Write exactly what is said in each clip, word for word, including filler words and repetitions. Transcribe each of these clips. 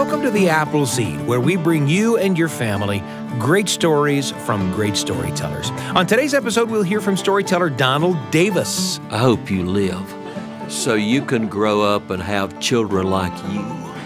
Welcome to the Appleseed, where we bring you and your family great stories from great storytellers. On today's episode, we'll hear from storyteller Donald Davis. I hope you live so you can grow up and have children like you.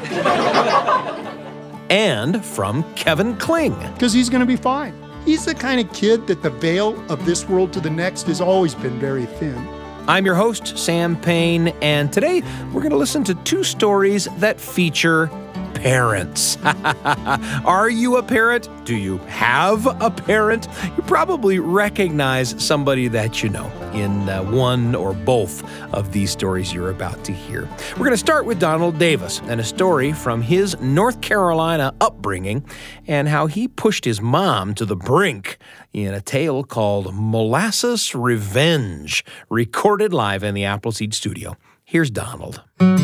And from Kevin Kling. Because he's going to be fine. He's the kind of kid that the veil of this world to the next has always been very thin. I'm your host, Sam Payne, and today we're going to listen to two stories that feature parents. Are you a parent? Do you have a parent? You probably recognize somebody that you know in uh, one or both of these stories you're about to hear. We're going to start with Donald Davis and a story from his North Carolina upbringing and how he pushed his mom to the brink in a tale called Molasses Revenge, recorded live in the Appleseed studio. Here's Donald.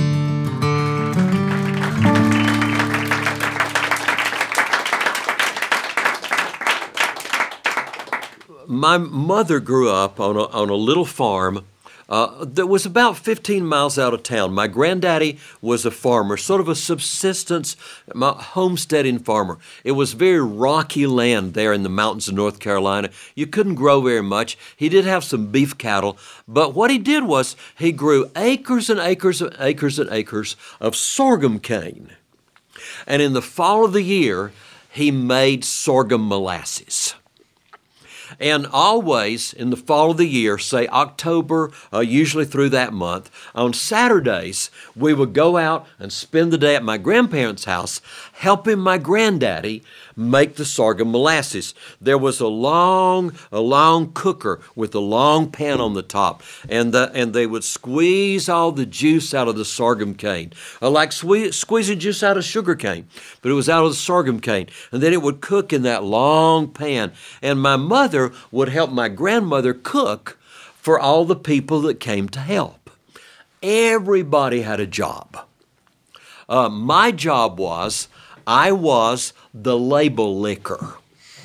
My mother grew up on a, on a little farm uh, that was about fifteen miles out of town. My granddaddy was a farmer, sort of a subsistence, my homesteading farmer. It was very rocky land there in the mountains of North Carolina. You couldn't grow very much. He did have some beef cattle, but what he did was he grew acres and acres and acres and acres of sorghum cane. And in the fall of the year, he made sorghum molasses. And always in the fall of the year, say October, uh, usually through that month, on Saturdays, we would go out and spend the day at my grandparents' house helping my granddaddy make the sorghum molasses. There was a long, a long cooker with a long pan on the top, and the, and they would squeeze all the juice out of the sorghum cane, uh, like sque- squeezing juice out of sugar cane, but it was out of the sorghum cane, and then it would cook in that long pan, and my mother would help my grandmother cook for all the people that came to help. Everybody had a job. Uh, my job was, I was the label licker.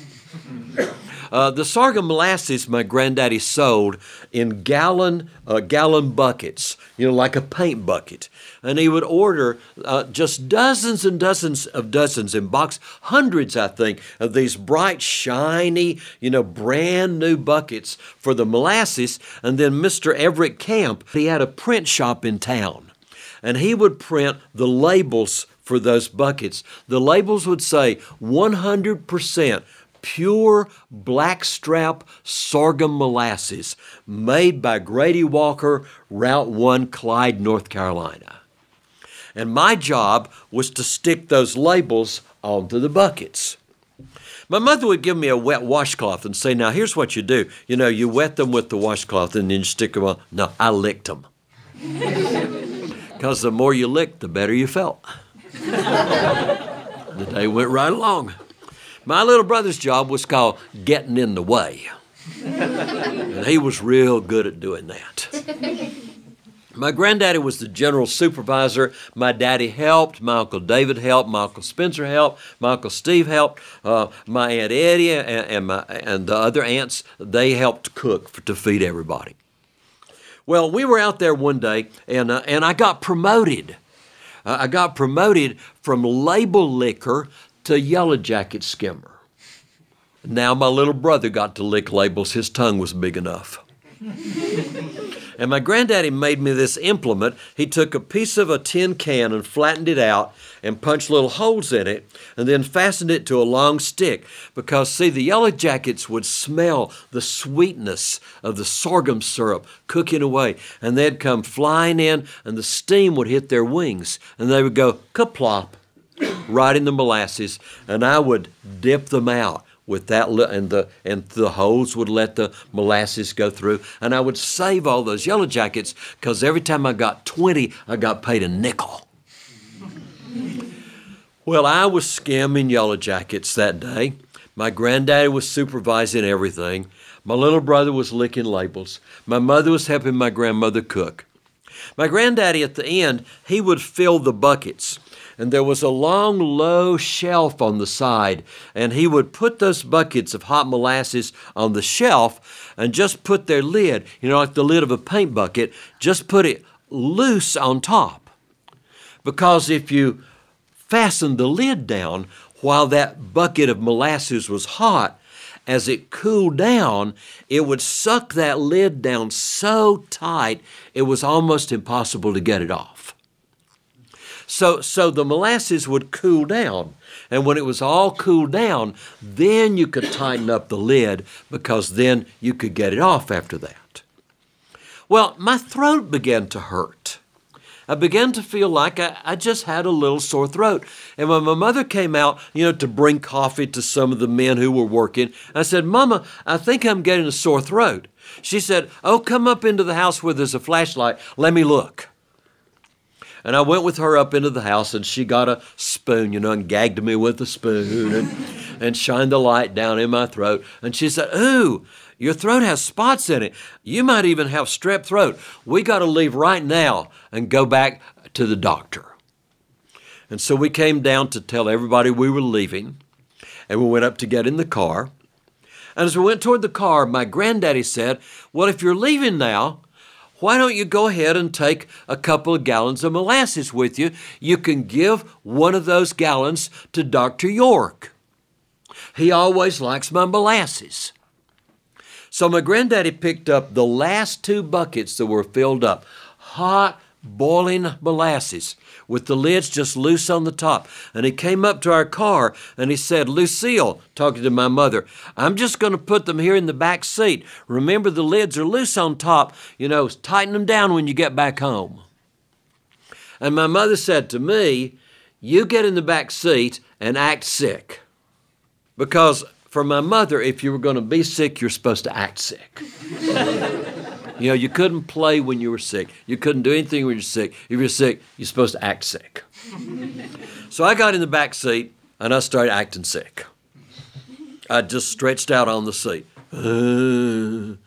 Uh, the sorghum molasses my granddaddy sold in gallon uh, gallon buckets, you know, like a paint bucket. And he would order uh, just dozens and dozens of dozens in box, hundreds, I think, of these bright, shiny, you know, brand new buckets for the molasses. And then Mister Everett Camp, he had a print shop in town. And he would print the labels for those buckets. The labels would say one hundred percent pure blackstrap sorghum molasses made by Grady Walker, Route one, Clyde, North Carolina. And my job was to stick those labels onto the buckets. My mother would give me a wet washcloth and say, now here's what you do. You know, you wet them with the washcloth and then you stick them on. No, I licked them. Because the more you licked, the better you felt. The day went right along. My little brother's job was called getting in the way. And he was real good at doing that. My granddaddy was the general supervisor. My daddy helped. My Uncle David helped. My Uncle Spencer helped. My Uncle Steve helped. Uh, my Aunt Eddie and, and, my, and the other aunts, they helped cook for, to feed everybody. Well, we were out there one day, and, uh, and I got promoted. Uh, I got promoted from label licker to Yellow Jacket skimmer. Now my little brother got to lick labels. His tongue was big enough. And my granddaddy made me this implement. He took a piece of a tin can and flattened it out and punched little holes in it and then fastened it to a long stick because, see, the Yellow Jackets would smell the sweetness of the sorghum syrup cooking away, and they'd come flying in and the steam would hit their wings and they would go kaplop right in the molasses, and I would dip them out with that, and the and the holes would let the molasses go through, and I would save all those Yellow Jackets because every time I got twenty, I got paid a nickel. Well, I was skimming Yellow Jackets that day. My granddaddy was supervising everything. My little brother was licking labels. My mother was helping my grandmother cook. My granddaddy, at the end, he would fill the buckets. And there was a long, low shelf on the side, and he would put those buckets of hot molasses on the shelf and just put their lid, you know, like the lid of a paint bucket, just put it loose on top. Because if you fastened the lid down while that bucket of molasses was hot. As it cooled down, it would suck that lid down so tight it was almost impossible to get it off. So, so the molasses would cool down, and when it was all cooled down, then you could tighten up the lid, because then you could get it off after that. Well, my throat began to hurt. I began to feel like I, I just had a little sore throat. And when my mother came out, you know, to bring coffee to some of the men who were working, I said, "Mama, I think I'm getting a sore throat." She said, "Oh, come up into the house where there's a flashlight. Let me look." And I went with her up into the house, and she got a spoon, you know, and gagged me with a spoon and, and shined the light down in my throat. And she said, "Ooh, your throat has spots in it. You might even have strep throat. We got to leave right now and go back to the doctor." And so we came down to tell everybody we were leaving, and we went up to get in the car. And as we went toward the car, my granddaddy said, "Well, if you're leaving now, why don't you go ahead and take a couple of gallons of molasses with you? You can give one of those gallons to Doctor York. He always likes my molasses." So my granddaddy picked up the last two buckets that were filled up, hot, boiling molasses, with the lids just loose on the top. And he came up to our car and he said, "Lucille," talking to my mother, "I'm just going to put them here in the back seat. Remember, the lids are loose on top. You know, tighten them down when you get back home." And my mother said to me, "You get in the back seat and act sick." Because for my mother, if you were going to be sick, you're supposed to act sick. You know, you couldn't play when you were sick. You couldn't do anything when you're sick. If you're sick, you're supposed to act sick. So I got in the back seat, and I started acting sick. I just stretched out on the seat. Uh,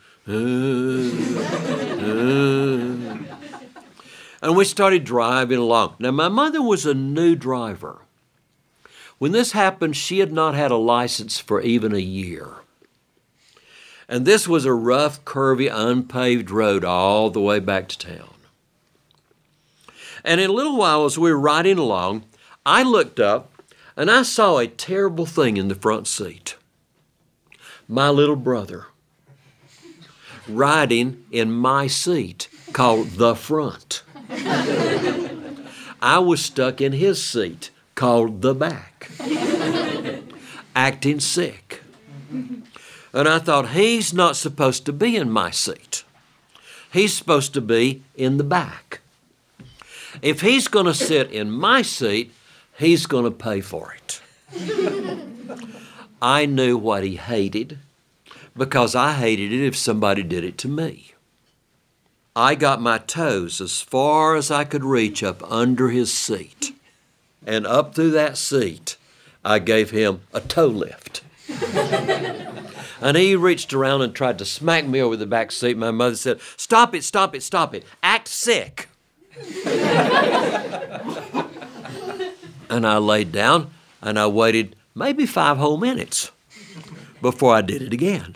uh, uh. And we started driving along. Now, my mother was a new driver. When this happened, she had not had a license for even a year. And this was a rough, curvy, unpaved road all the way back to town. And in a little while, as we were riding along, I looked up and I saw a terrible thing in the front seat. My little brother riding in my seat called the front. I was stuck in his seat called the back, acting sick. And I thought, he's not supposed to be in my seat. He's supposed to be in the back. If he's going to sit in my seat, he's going to pay for it. I knew what he hated because I hated it if somebody did it to me. I got my toes as far as I could reach up under his seat. And up through that seat, I gave him a toe lift. And he reached around and tried to smack me over the back seat. My mother said, "Stop it, stop it, stop it. Act sick." And I laid down and I waited maybe five whole minutes before I did it again.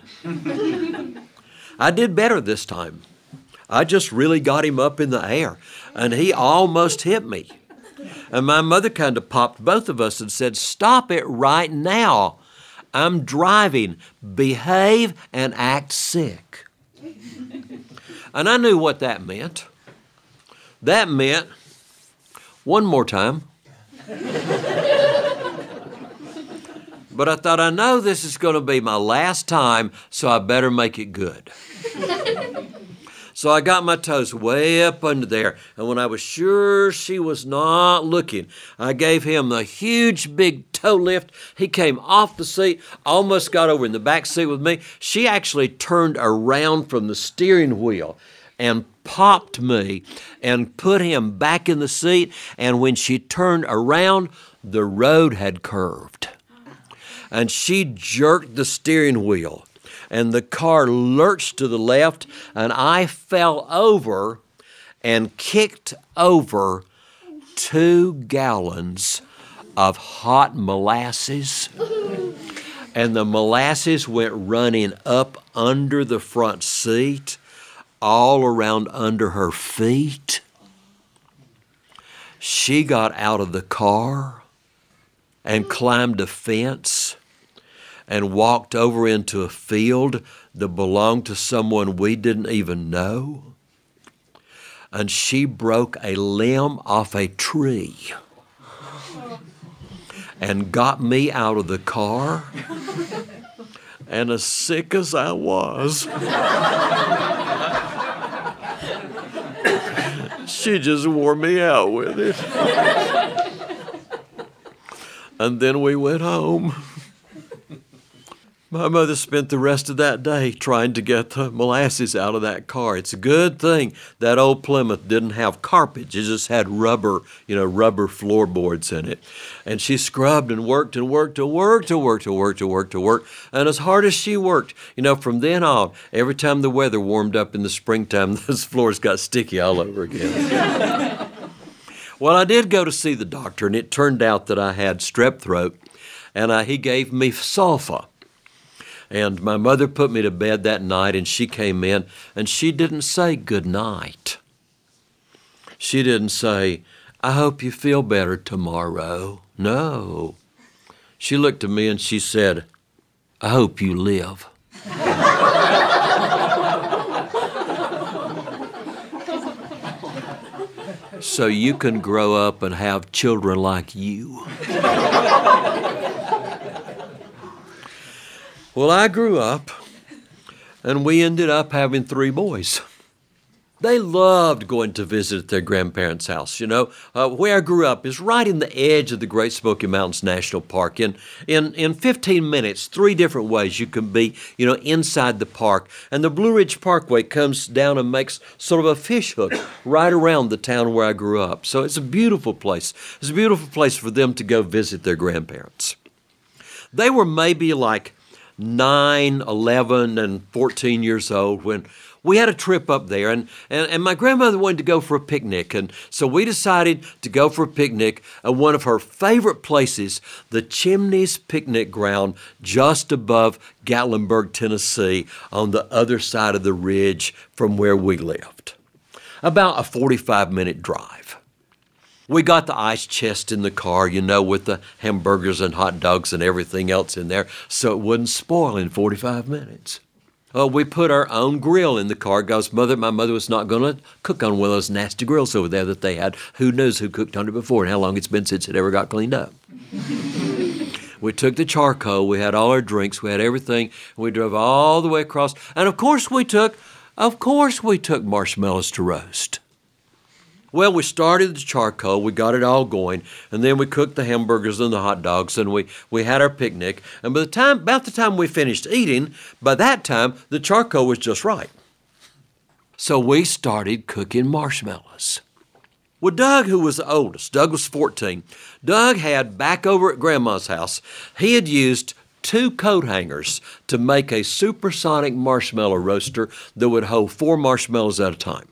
I did better this time. I just really got him up in the air and he almost hit me. And my mother kind of popped both of us and said, "Stop it right now. I'm driving. Behave and act sick." And I knew what that meant. That meant, one more time. But I thought, I know this is going to be my last time, so I better make it good. So I got my toes way up under there, and when I was sure she was not looking, I gave him a huge big toe lift. He came off the seat, almost got over in the back seat with me. She actually turned around from the steering wheel and popped me and put him back in the seat, and when she turned around, the road had curved. And she jerked the steering wheel. And the car lurched to the left, and I fell over and kicked over two gallons of hot molasses. And the molasses went running up under the front seat, all around under her feet. She got out of the car, and climbed a fence and walked over into a field that belonged to someone we didn't even know. And she broke a limb off a tree and got me out of the car. And as sick as I was, she just wore me out with it. And then we went home. My mother spent the rest of that day trying to get the molasses out of that car. It's a good thing that old Plymouth didn't have carpet. It just had rubber, you know, rubber floorboards in it. And she scrubbed and worked and worked and worked and worked and worked and worked and worked. And as hard as she worked, you know, from then on, every time the weather warmed up in the springtime, those floors got sticky all over again. Well, I did go to see the doctor, and it turned out that I had strep throat, and I, he gave me sulfa. And my mother put me to bed that night, and she came in, and she didn't say good night. She didn't say, I hope you feel better tomorrow. No. She looked at me and she said, I hope you live. So you can grow up and have children like you. Well, I grew up, and we ended up having three boys. They loved going to visit their grandparents' house. You know, uh, where I grew up is right in the edge of the Great Smoky Mountains National Park. In, in, in fifteen minutes, three different ways you can be, you know, inside the park. And the Blue Ridge Parkway comes down and makes sort of a fish hook right around the town where I grew up. So it's a beautiful place. It's a beautiful place for them to go visit their grandparents. They were maybe like nine, eleven, and fourteen years old when we had a trip up there, and, and, and my grandmother wanted to go for a picnic, and so we decided to go for a picnic at one of her favorite places, the Chimneys Picnic Ground, just above Gatlinburg, Tennessee, on the other side of the ridge from where we lived. About a forty-five minute drive. We got the ice chest in the car, you know, with the hamburgers and hot dogs and everything else in there, so it wouldn't spoil in forty-five minutes. Uh, we put our own grill in the car because mother, my mother was not going to cook on one of those nasty grills over there that they had. Who knows who cooked on it before and how long it's been since it ever got cleaned up. We took the charcoal, we had all our drinks, we had everything, and we drove all the way across. And of course we took, of course we took marshmallows to roast. Well, we started the charcoal, we got it all going, and then we cooked the hamburgers and the hot dogs, and we, we had our picnic. And by the time, about the time we finished eating, by that time, the charcoal was just right. So we started cooking marshmallows. Well, Doug, who was the oldest, Doug was fourteen, Doug had, back over at Grandma's house, he had used two coat hangers to make a supersonic marshmallow roaster that would hold four marshmallows at a time.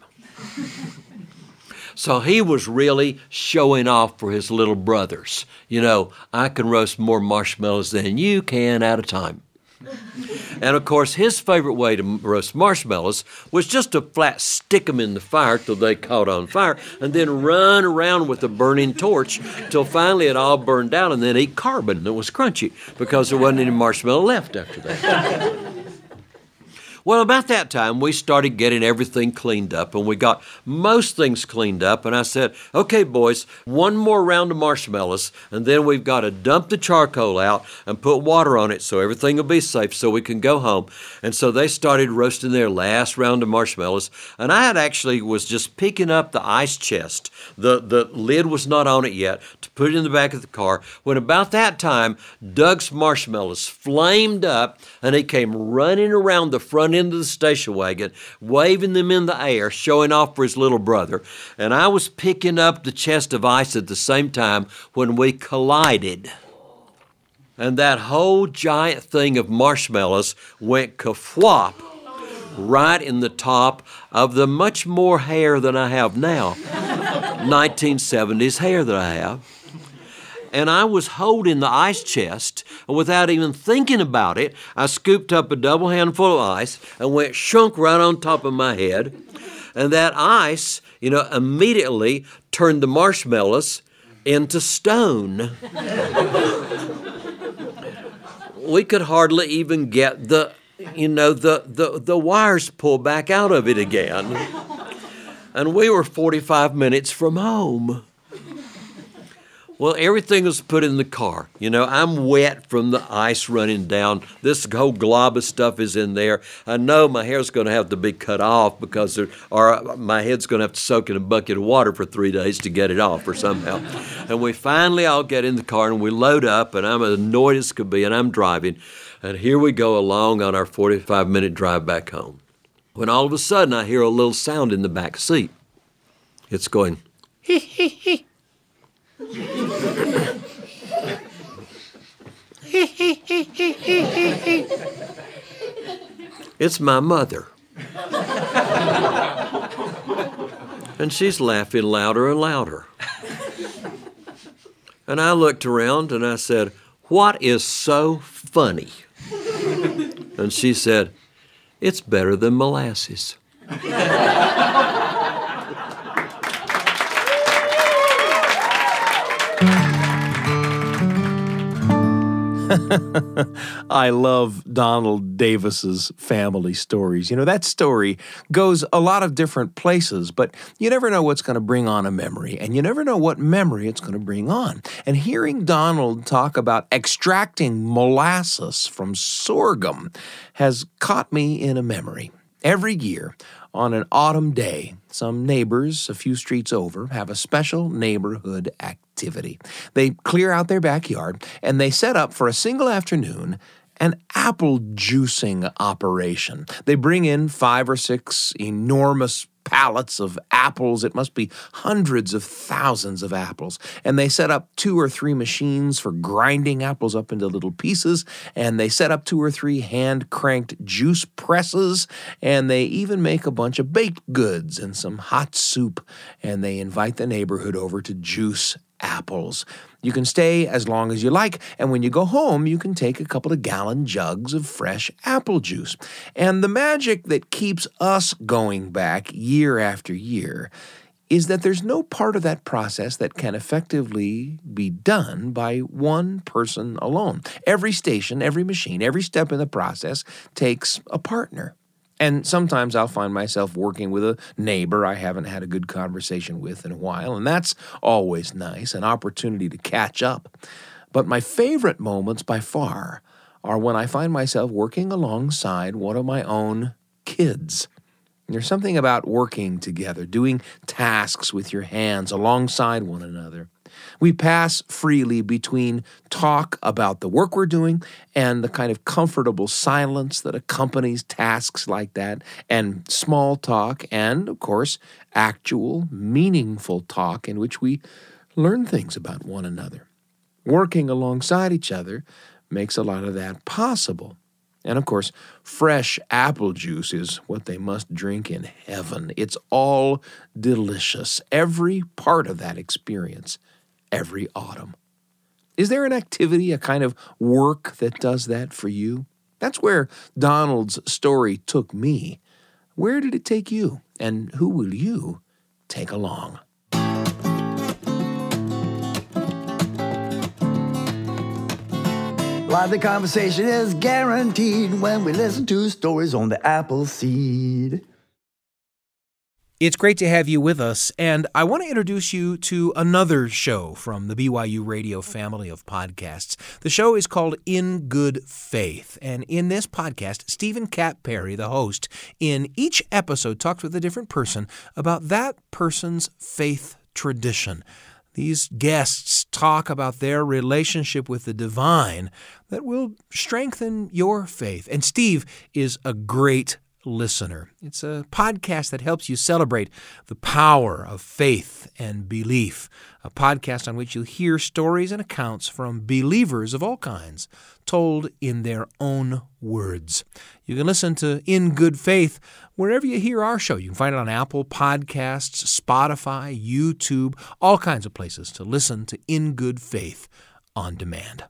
So he was really showing off for his little brothers. You know, I can roast more marshmallows than you can at a time. And of course, his favorite way to roast marshmallows was just to flat stick them in the fire till they caught on fire, and then run around with a burning torch till finally it all burned out, and then eat carbon that was crunchy because there wasn't any marshmallow left after that. Well, about that time, we started getting everything cleaned up, and we got most things cleaned up, and I said, okay, boys, one more round of marshmallows, and then we've got to dump the charcoal out and put water on it so everything will be safe so we can go home. And so they started roasting their last round of marshmallows, and I had actually was just picking up the ice chest. The, the lid was not on it yet, to put it in the back of the car, when about that time, Doug's marshmallows flamed up, and he came running around the front into the station wagon, waving them in the air, showing off for his little brother. And I was picking up the chest of ice at the same time when we collided. And that whole giant thing of marshmallows went ka-flop right in the top of the much more hair than I have now, nineteen seventies hair that I have. And I was holding the ice chest, and without even thinking about it, I scooped up a double handful of ice and went shunk right on top of my head. And that ice, you know, immediately turned the marshmallows into stone. We could hardly even get the, you know, the, the, the wires pulled back out of it again. And we were forty-five minutes from home. Well, everything was put in the car. You know, I'm wet from the ice running down. This whole glob of stuff is in there. I know my hair's going to have to be cut off because there, or my head's going to have to soak in a bucket of water for three days to get it off or somehow. And we finally all get in the car and we load up, and I'm as annoyed as could be, and I'm driving. And here we go along on our forty-five minute drive back home. When all of a sudden I hear a little sound in the back seat. It's going, hee, hee, hee. It's my mother. And she's laughing louder and louder. And I looked around and I said, "What is so funny?" And she said, "It's better than molasses." I love Donald Davis's family stories. You know, that story goes a lot of different places, but you never know what's going to bring on a memory, and you never know what memory it's going to bring on. And hearing Donald talk about extracting molasses from sorghum has caught me in a memory. Every year, on an autumn day, some neighbors a few streets over have a special neighborhood activity. They clear out their backyard and they set up for a single afternoon an apple juicing operation. They bring in five or six enormous pallets of apples. It must be hundreds of thousands of apples. And they set up two or three machines for grinding apples up into little pieces. And they set up two or three hand-cranked juice presses. And they even make a bunch of baked goods and some hot soup. And they invite the neighborhood over to juice apples. You can stay as long as you like, and when you go home, you can take a couple of gallon jugs of fresh apple juice. And the magic that keeps us going back year after year is that there's no part of that process that can effectively be done by one person alone. Every station, every machine, every step in the process takes a partner. And sometimes I'll find myself working with a neighbor I haven't had a good conversation with in a while, and that's always nice, an opportunity to catch up. But my favorite moments by far are when I find myself working alongside one of my own kids. There's something about working together, doing tasks with your hands alongside one another. We pass freely between talk about the work we're doing and the kind of comfortable silence that accompanies tasks like that, and small talk, and, of course, actual, meaningful talk in which we learn things about one another. Working alongside each other makes a lot of that possible. And, of course, fresh apple juice is what they must drink in heaven. It's all delicious, every part of that experience. Every autumn. Is there an activity, a kind of work that does that for you? That's where Donald's story took me. Where did it take you? And who will you take along? Lively conversation is guaranteed when we listen to stories on the apple seed. It's great to have you with us, and I want to introduce you to another show from the B Y U Radio family of podcasts. The show is called In Good Faith, and in this podcast, Stephen Kapp Perry, the host, in each episode talks with a different person about that person's faith tradition. These guests talk about their relationship with the divine that will strengthen your faith, and Steve is a great listener. It's a podcast that helps you celebrate the power of faith and belief, a podcast on which you'll hear stories and accounts from believers of all kinds, told in their own words. You can listen to In Good Faith wherever you hear our show. You can find it on Apple Podcasts, Spotify, YouTube, all kinds of places to listen to In Good Faith on demand.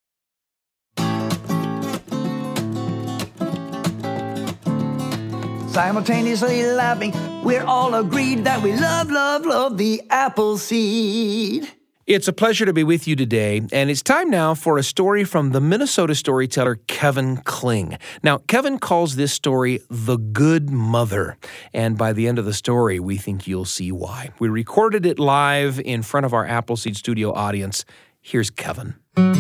Simultaneously laughing, we're all agreed that we love, love, love the apple seed. It's a pleasure to be with you today, and it's time now for a story from the Minnesota storyteller Kevin Kling. Now, Kevin calls this story The Good Mother, and by the end of the story, we think you'll see why. We recorded it live in front of our Appleseed Studio audience. Here's Kevin.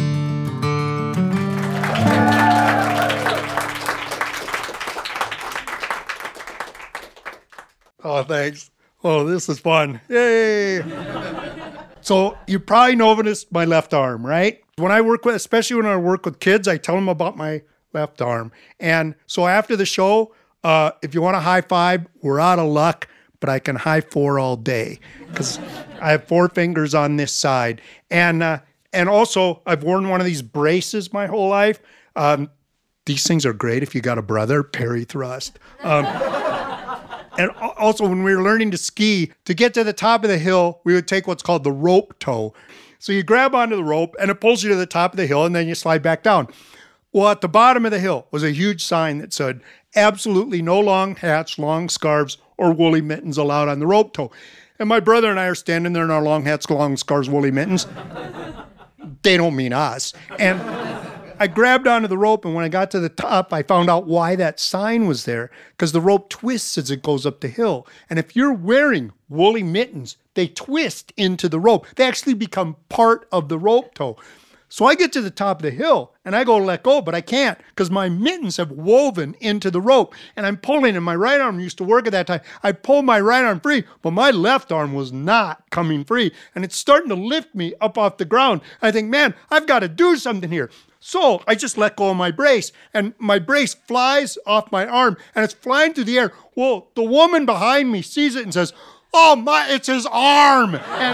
Oh, thanks. Oh, this is fun. Yay! So you probably noticed my left arm, right? When I work with, especially when I work with kids, I tell them about my left arm. And so after the show, uh, if you want a high five, we're out of luck, but I can high four all day because I have four fingers on this side. And uh, and also, I've worn one of these braces my whole life. Um, these things are great if you got a brother, Perry Thrust. Um, And also, when we were learning to ski, to get to the top of the hill, we would take what's called the rope tow. So you grab onto the rope, and it pulls you to the top of the hill, and then you slide back down. Well, at the bottom of the hill was a huge sign that said, absolutely no long hats, long scarves, or woolly mittens allowed on the rope tow. And my brother and I are standing there in our long hats, long scarves, woolly mittens. They don't mean us. And I grabbed onto the rope, and when I got to the top, I found out why that sign was there, because the rope twists as it goes up the hill. And if you're wearing woolly mittens, they twist into the rope. They actually become part of the rope tow. So I get to the top of the hill, and I go to let go, but I can't, because my mittens have woven into the rope, and I'm pulling, and my right arm used to work at that time. I pulled my right arm free, but my left arm was not coming free, and it's starting to lift me up off the ground. I think, man, I've got to do something here. So I just let go of my brace, and my brace flies off my arm, and it's flying through the air. Well, the woman behind me sees it and says, oh my, it's his arm. And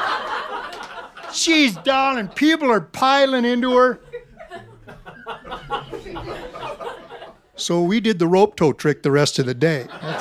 she's down, and people are piling into her. So we did the rope tow trick the rest of the day. That's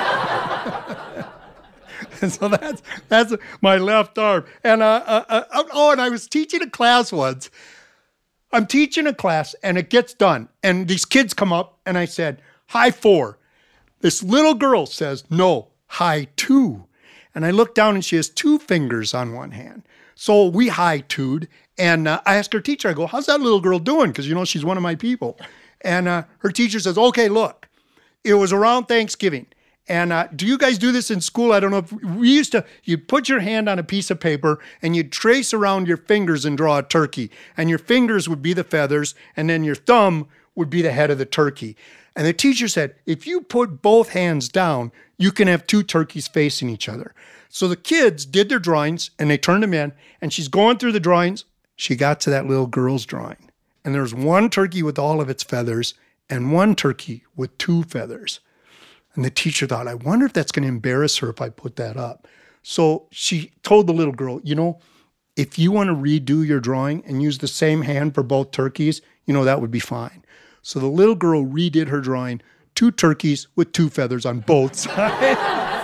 and so that's that's my left arm. And uh, uh, uh, oh, and I was teaching a class once. I'm teaching a class, and it gets done. And these kids come up, and I said, high four. This little girl says, no, high two. And I look down, and she has two fingers on one hand. So we high two'd, and uh, I asked her teacher, I go, how's that little girl doing? Because, you know, she's one of my people. And uh, her teacher says, okay, look, it was around Thanksgiving. And uh, do you guys do this in school? I don't know if we used to, you'd put your hand on a piece of paper and you'd trace around your fingers and draw a turkey. And your fingers would be the feathers, and then your thumb would be the head of the turkey. And the teacher said, if you put both hands down, you can have two turkeys facing each other. So the kids did their drawings, and they turned them in, and she's going through the drawings. She got to that little girl's drawing. And there's one turkey with all of its feathers and one turkey with two feathers. And the teacher thought, I wonder if that's going to embarrass her if I put that up. So she told the little girl, you know, if you want to redo your drawing and use the same hand for both turkeys, you know, that would be fine. So the little girl redid her drawing, two turkeys with two feathers on both sides.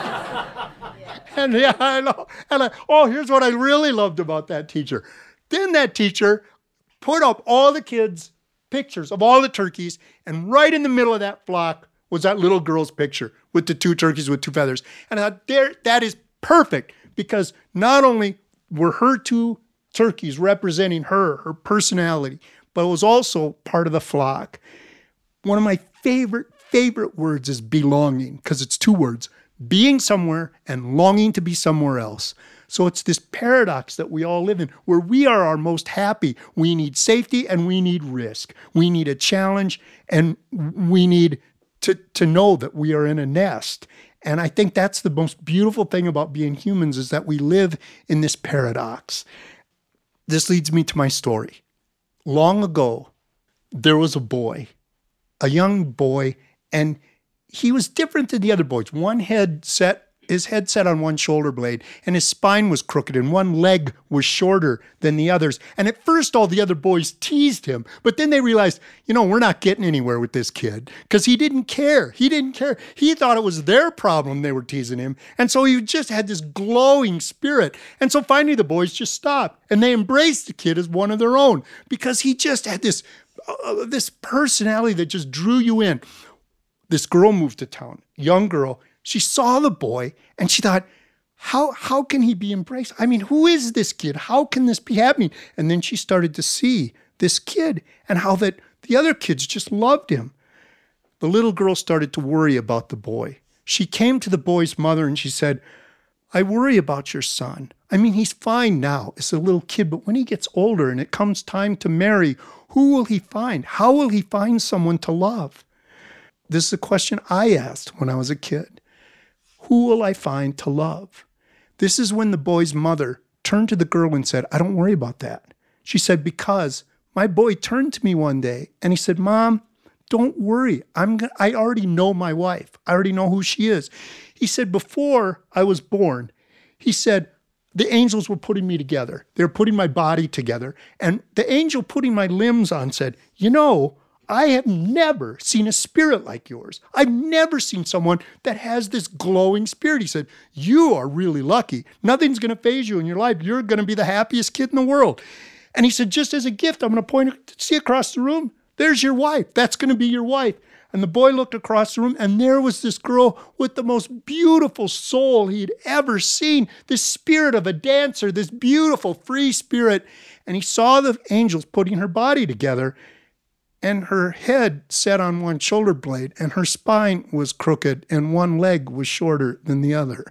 And yeah, I know. And I, oh, here's what I really loved about that teacher. Then that teacher put up all the kids' pictures of all the turkeys, and right in the middle of that flock was that little girl's picture with the two turkeys with two feathers. And I thought, there, that is perfect, because not only were her two turkeys representing her, her personality, but it was also part of the flock. One of my favorite, favorite words is belonging, because it's two words, being somewhere and longing to be somewhere else. So it's this paradox that we all live in, where we are our most happy. We need safety and we need risk. We need a challenge, and we need to, to know that we are in a nest. And I think that's the most beautiful thing about being humans, is that we live in this paradox. This leads me to my story. Long ago, there was a boy, a young boy, and he was different than the other boys. One head set, his head set on one shoulder blade, and his spine was crooked, and one leg was shorter than the others. And at first, all the other boys teased him, but then they realized, you know, we're not getting anywhere with this kid, because he didn't care. He didn't care. He thought it was their problem they were teasing him. And so he just had this glowing spirit. And so finally, the boys just stopped, and they embraced the kid as one of their own, because he just had this, uh, this personality that just drew you in. This girl moved to town, young girl. She saw the boy, and she thought, How how can he be embraced? I mean, who is this kid? How can this be happening? And then she started to see this kid and how that the other kids just loved him. The little girl started to worry about the boy. She came to the boy's mother and she said, I worry about your son. I mean, he's fine now as a little kid, but when he gets older and it comes time to marry, who will he find? How will he find someone to love? This is a question I asked when I was a kid. Who will I find to love? This is when the boy's mother turned to the girl and said, I don't worry about that. She said, because my boy turned to me one day and he said, Mom, don't worry. I'm gonna, I already know my wife. I already know who she is. He said, before I was born, he said, the angels were putting me together. They were putting my body together. And the angel putting my limbs on said, you know, I have never seen a spirit like yours. I've never seen someone that has this glowing spirit. He said, you are really lucky. Nothing's going to faze you in your life. You're going to be the happiest kid in the world. And he said, just as a gift, I'm going to point, see across the room? There's your wife. That's going to be your wife. And the boy looked across the room, and there was this girl with the most beautiful soul he'd ever seen, this spirit of a dancer, this beautiful free spirit. And he saw the angels putting her body together, and her head sat on one shoulder blade, and her spine was crooked, and one leg was shorter than the other.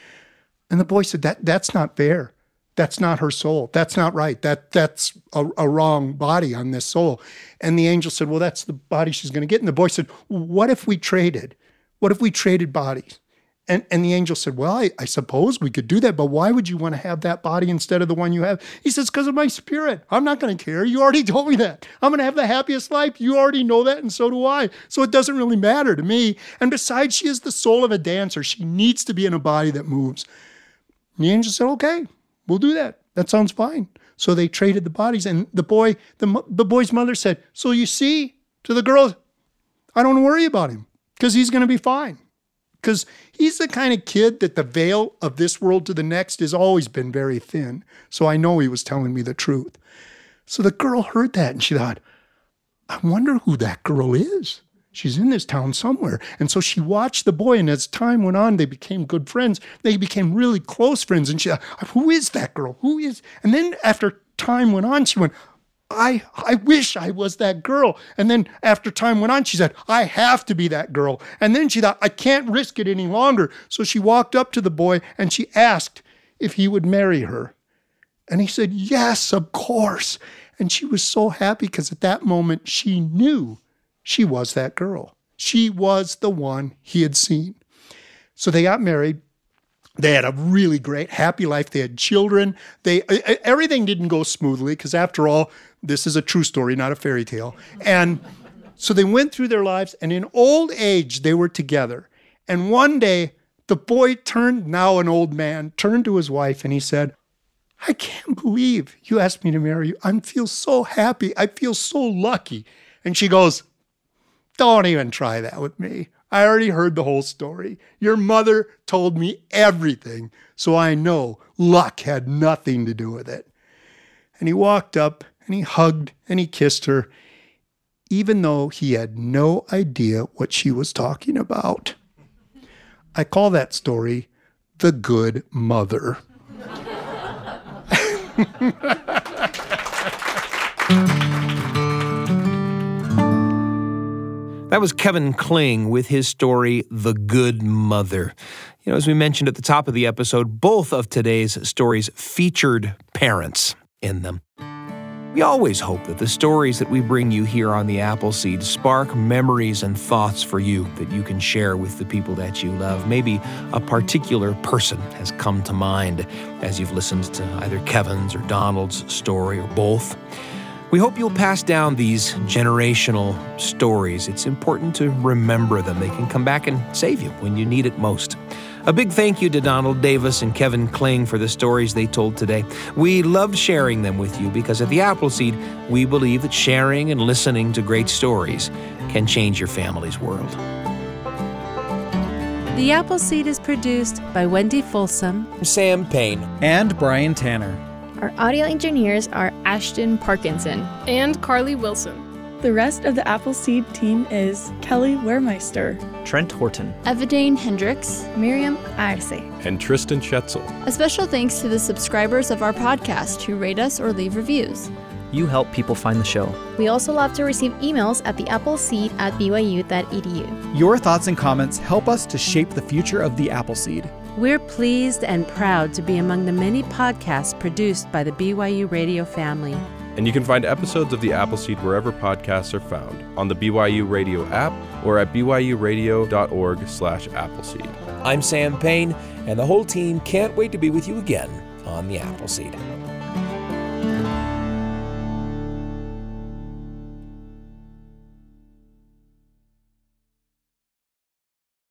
And the boy said, "That that's not fair. That's not her soul. That's not right. That that's a, a wrong body on this soul." And the angel said, well, that's the body she's going to get. And the boy said, what if we traded? What if we traded bodies? And and the angel said, well, I, I suppose we could do that, but why would you want to have that body instead of the one you have? He says, because of my spirit. I'm not going to care. You already told me that. I'm going to have the happiest life. You already know that, and so do I. So it doesn't really matter to me. And besides, she is the soul of a dancer. She needs to be in a body that moves. And the angel said, okay, we'll do that. That sounds fine. So they traded the bodies, and the boy, the, the boy's mother said, so you see, to the girl, I don't worry about him because he's going to be fine. Because he's the kind of kid that the veil of this world to the next has always been very thin. So I know he was telling me the truth. So the girl heard that and she thought, I wonder who that girl is. She's in this town somewhere. And so she watched the boy, and as time went on, they became good friends. They became really close friends. And she thought, who is that girl? Who is? And then after time went on, she went, I I wish I was that girl. And then after time went on, she said, I have to be that girl. And then she thought, I can't risk it any longer. So she walked up to the boy and she asked if he would marry her. And he said, yes, of course. And she was so happy because at that moment she knew she was that girl. She was the one he had seen. So they got married. They had a really great, happy life. They had children. They everything didn't go smoothly because, after all, this is a true story, not a fairy tale. And so they went through their lives, and in old age, they were together. And one day, the boy turned, now an old man, turned to his wife, and he said, I can't believe you asked me to marry you. I feel so happy. I feel so lucky. And she goes, don't even try that with me. I already heard the whole story. Your mother told me everything, so I know luck had nothing to do with it. And he walked up and he hugged and he kissed her, even though he had no idea what she was talking about. I call that story The Good Mother. That was Kevin Kling with his story, The Good Mother. You know, as we mentioned at the top of the episode, both of today's stories featured parents in them. We always hope that the stories that we bring you here on the Appleseed spark memories and thoughts for you that you can share with the people that you love. Maybe a particular person has come to mind as you've listened to either Kevin's or Donald's story or both. We hope you'll pass down these generational stories. It's important to remember them. They can come back and save you when you need it most. A big thank you to Donald Davis and Kevin Kling for the stories they told today. We loved sharing them with you because at the Appleseed, we believe that sharing and listening to great stories can change your family's world. The Appleseed is produced by Wendy Folsom, Sam Payne, and Brian Tanner. Our audio engineers are Ashton Parkinson and Carly Wilson. The rest of the Appleseed team is Kelly Wehrmeister, Trent Horton, Evadane Hendricks, Miriam Arce, and Tristan Schetzel. A special thanks to the subscribers of our podcast who rate us or leave reviews. You help people find the show. We also love to receive emails at the appleseed at b y u dot e d u. Your thoughts and comments help us to shape the future of the Appleseed. We're pleased and proud to be among the many podcasts produced by the B Y U Radio family. And you can find episodes of The Appleseed wherever podcasts are found, on the B Y U Radio app or at b y u radio dot org slash appleseed. I'm Sam Payne, and the whole team can't wait to be with you again on The Appleseed.